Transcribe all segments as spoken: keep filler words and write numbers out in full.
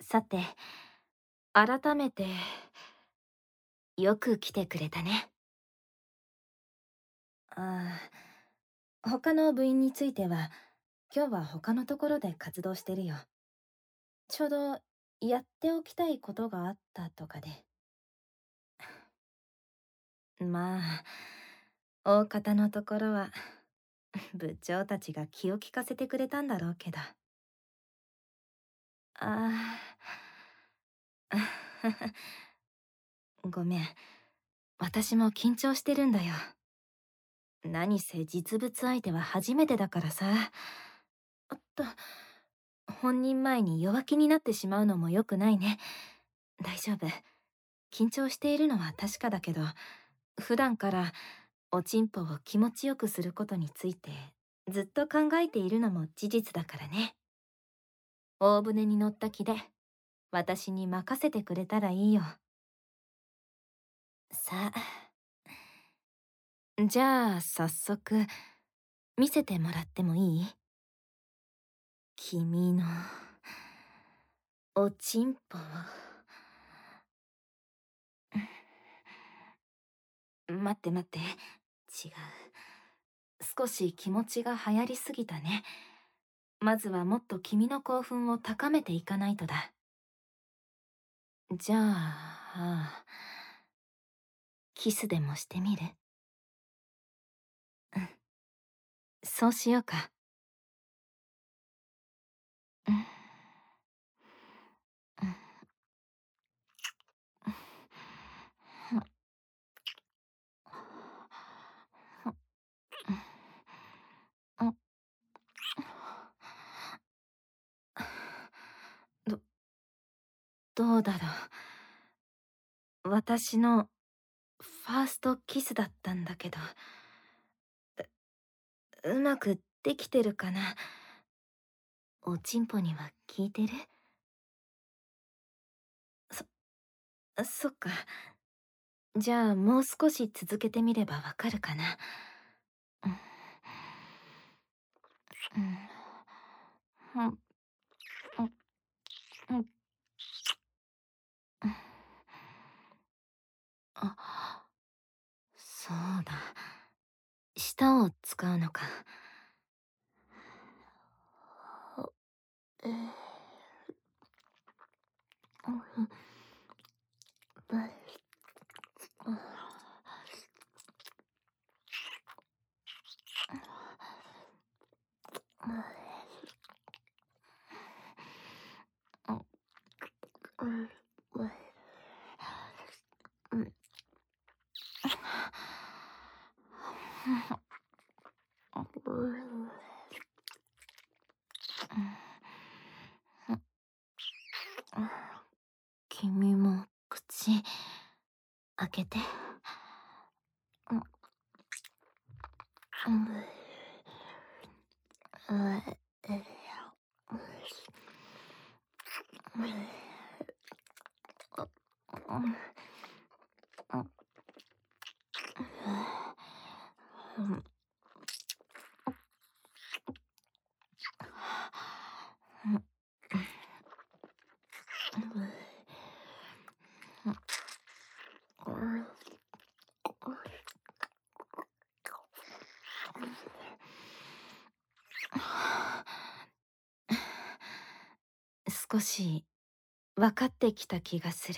さて、改めて、よく来てくれたね。ああ、他の部員については、今日は他のところで活動してるよ。ちょうど、やっておきたいことがあったとかで。まあ、大方のところは、部長たちが気を利かせてくれたんだろうけど。ああ、ごめん。私も緊張してるんだよ。何せ実物相手は初めてだからさ。おっと、本人前に弱気になってしまうのも良くないね。大丈夫。緊張しているのは確かだけど、普段からおちんぽを気持ちよくすることについてずっと考えているのも事実だからね。大船に乗った気で私に任せてくれたらいいよ。さあ、じゃあ早速見せてもらってもいい？君のおちんぽを。待って待って、違う。少し気持ちが流行りすぎたね。まずはもっと君の興奮を高めていかないとだ。じゃあ、キスでもしてみる？うん、そうしようか。うん、うん、うん、うん、ど、どうだろう。私のファーストキスだったんだけど、う、うまくできてるかな。おちんぽには効いてる？そ、そっか。じゃあもう少し続けてみればわかるかな。うん、うん、うん、うん、うん、あ、そうだ。舌を使うのか。えー君も口開けて。少し分かってきた気がする。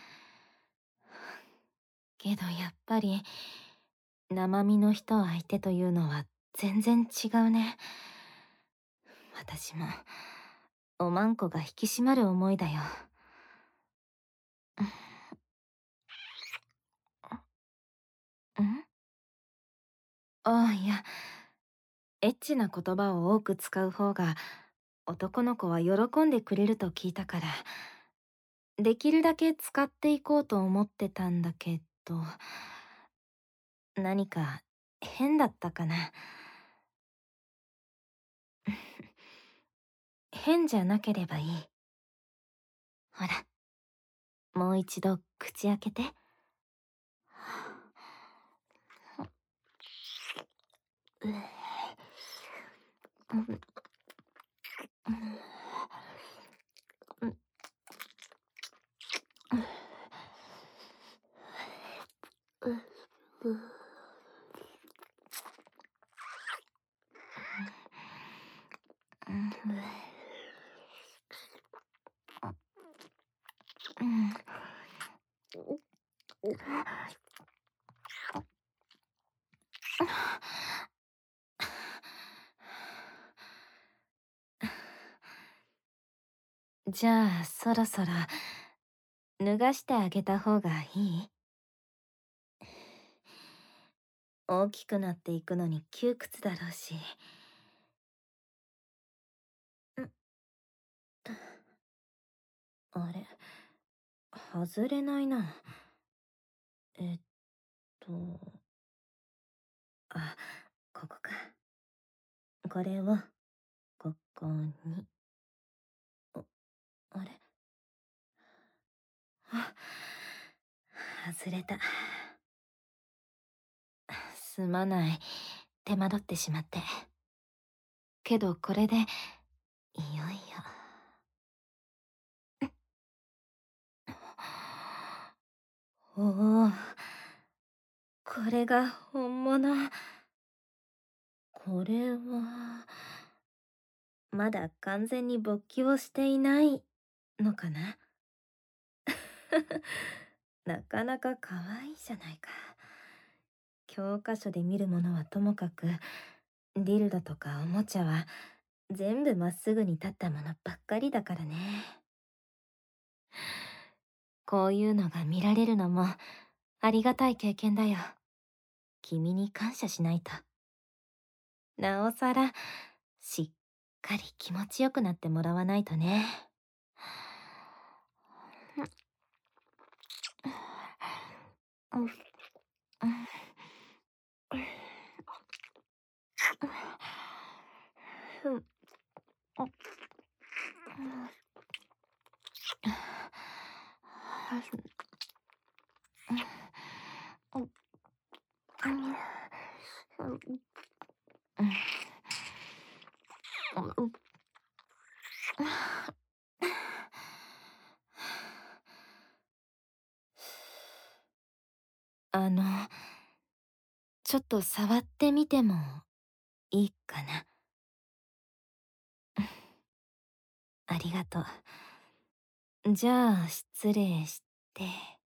けどやっぱり生身の人相手というのは全然違うね。私もおまんこが引き締まる思いだよ。ん？ああ、いや、エッチな言葉を多く使う方が男の子は喜んでくれると聞いたから、できるだけ使っていこうと思ってたんだけど、何か変だったかな。変じゃなければいい。ほら、もう一度口開けて。 じゃあそろそろ脱がしてあげた方がいい？大きくなっていくのに窮屈だろうし。んあれ、外れないな。えっと、あ、ここか。これを、ここに。あ、あれ、あ、外れた。すまない。手間取ってしまって。けどこれで、いよいよ。おお、これが本物。これは、まだ完全に勃起をしていないのかな。なかなか可愛いじゃないか。教科書で見るものはともかく、ディルドとかおもちゃは全部まっすぐに立ったものばっかりだからね。こういうのが見られるのもありがたい経験だよ。君に感謝しないと。なおさらしっかり気持ちよくなってもらわないとね。あの、ちょっと触ってみてもいいかな。ありがとう。じゃあ失礼して。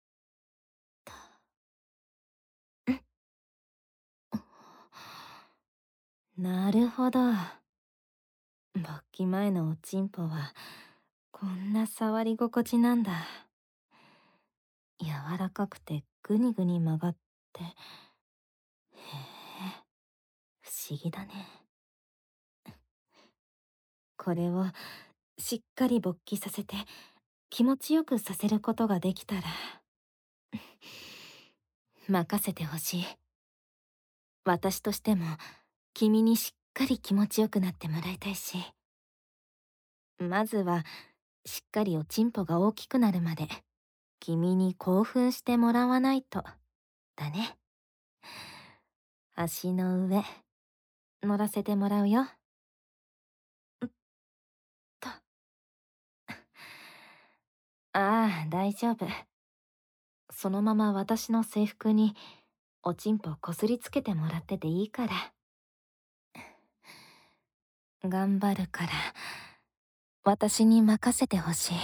なるほど。勃起前のおちんぽはこんな触り心地なんだ。柔らかくてグニグニ曲がって。へえ、不思議だね。これをしっかり勃起させて気持ちよくさせることができたら任せてほしい。私としても君にしっかり気持ちよくなってもらいたいし、まずはしっかりおちんぽが大きくなるまで君に興奮してもらわないとだね。足の上乗らせてもらうよ。っと。ああ、大丈夫。そのまま私の制服におちんぽこすりつけてもらってていいから。頑張るから私に任せてほしい。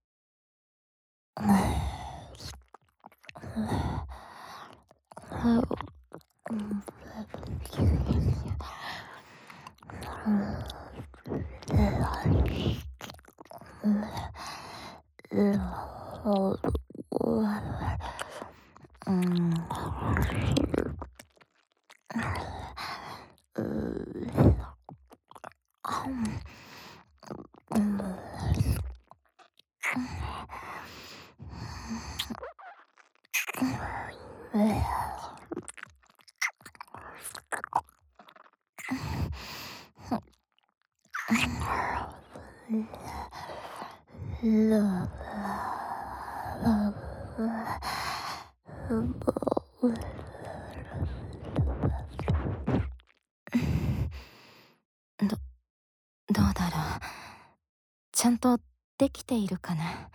ど、どうだろう。ちゃんとできているかな。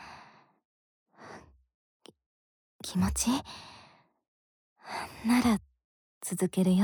気持ちなら続けるよ。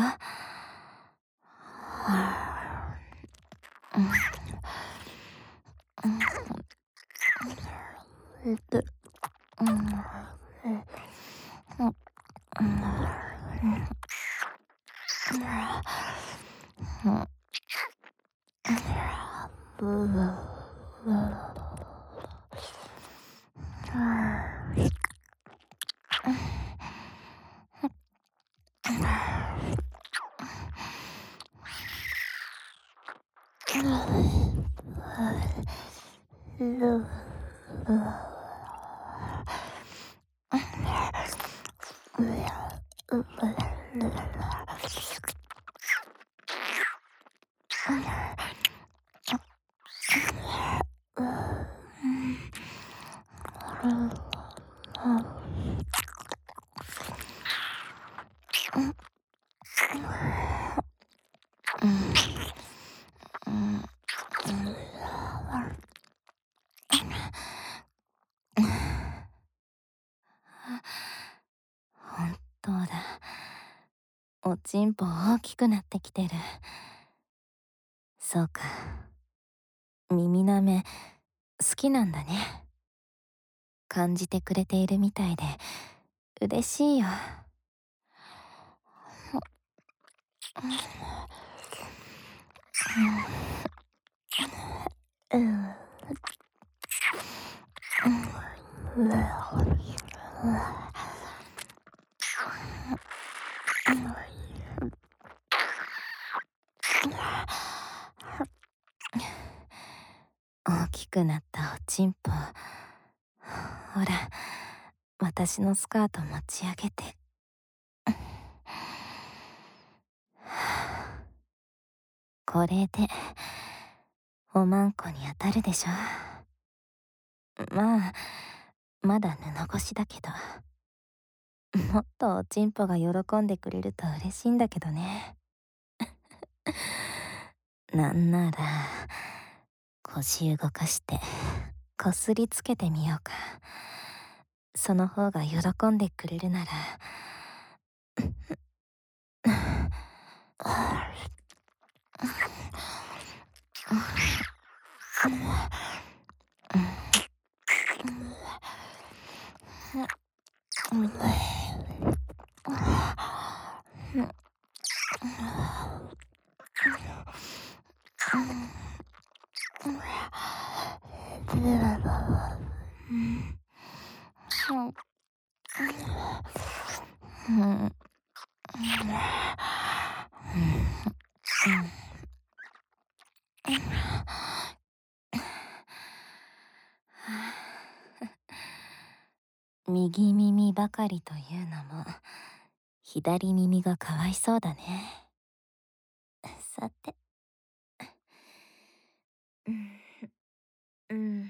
本当だ。おちんぽ大きくなってきてる。そうか。耳なめ好きなんだね。感じてくれているみたいで嬉しいよ。大きくなったおちんぽ。ほら、私のスカート持ち上げて。これでおまんこに当たるでしょ。まあまだ布越しだけど、もっとおちんぽが喜んでくれると嬉しいんだけどね。なんなら腰動かしてこすりつけてみようか。その方が喜んでくれるなら。右耳ばかりというのも左耳がかわいそうだね。さて、うんうん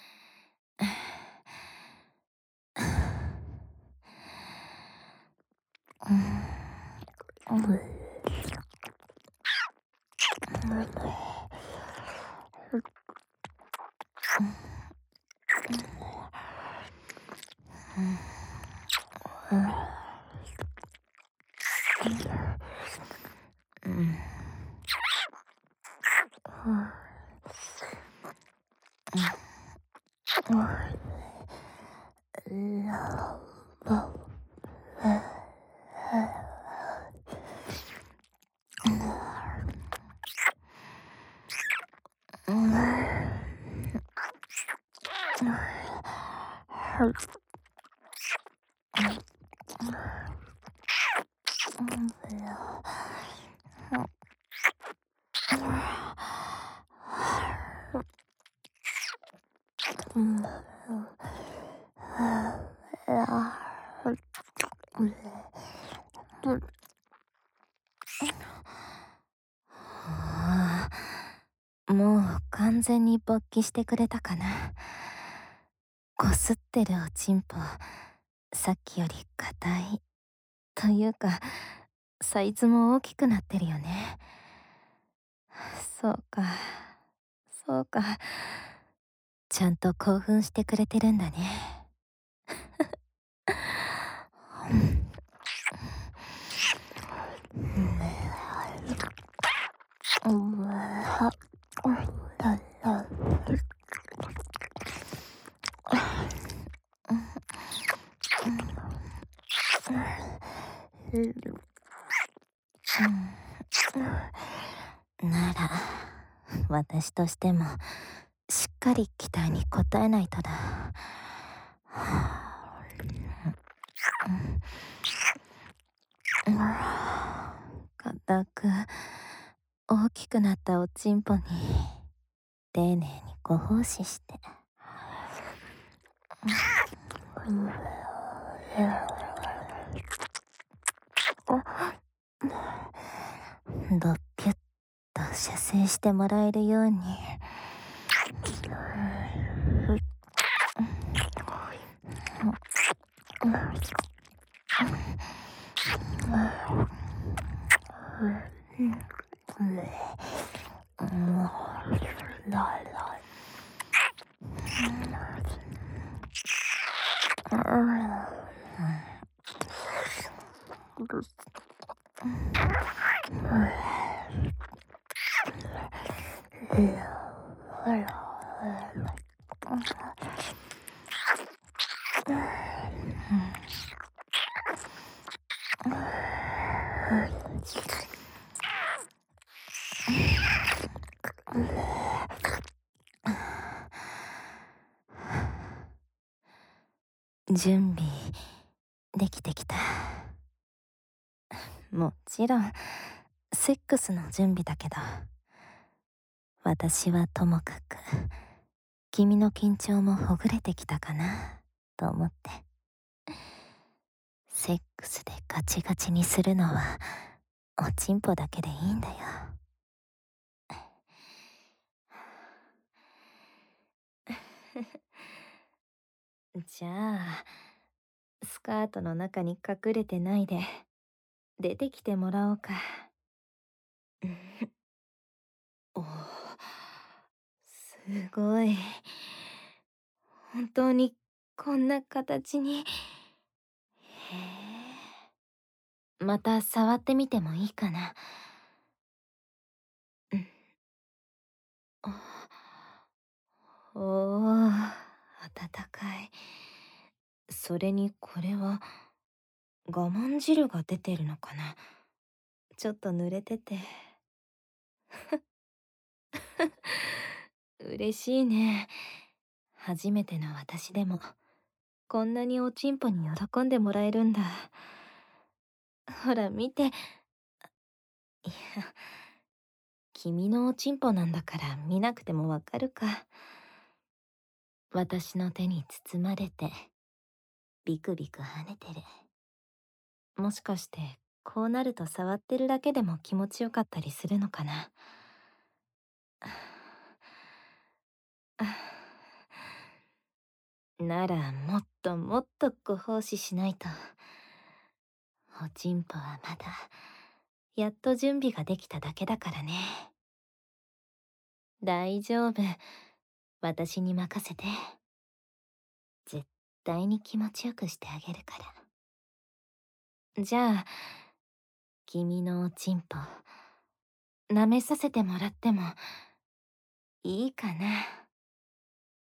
もう完全に勃起してくれたかな。こすってるおちんぽ、さっきより硬いというかサイズも大きくなってるよね。そうかそうか、ちゃんと興奮してくれてるんだね。なら私としてもしっかり期待に応えないとだ。固く大きくなったおちんぽに丁寧にご奉仕して。どっぴゅっと射精してもらえるように。準備できてきた。もちろんセックスの準備だけど、私はともかく君の緊張もほぐれてきたかなと思って。セックスでガチガチにするのはおちんぽだけでいいんだよ。じゃあスカートの中に隠れてないで出てきてもらおうか。おー、すごい。本当にこんな形に。へえ。また触ってみてもいいかな。うん。あ、おー、温かい。それにこれは我慢汁が出てるのかな。ちょっと濡れてて。嬉しいね。初めての私でもこんなにおちんぽに喜んでもらえるんだ。ほら見て。いや、君のおちんぽなんだから見なくてもわかるか。私の手に包まれてビクビク跳ねてる。もしかしてこうなると触ってるだけでも気持ちよかったりするのかな。ならもっともっとご奉仕しないと。おちんぽはまだやっと準備ができただけだからね。大丈夫、私に任せて。絶対に気持ちよくしてあげるから。じゃあ君のおちんぽ舐めさせてもらってもいいかな。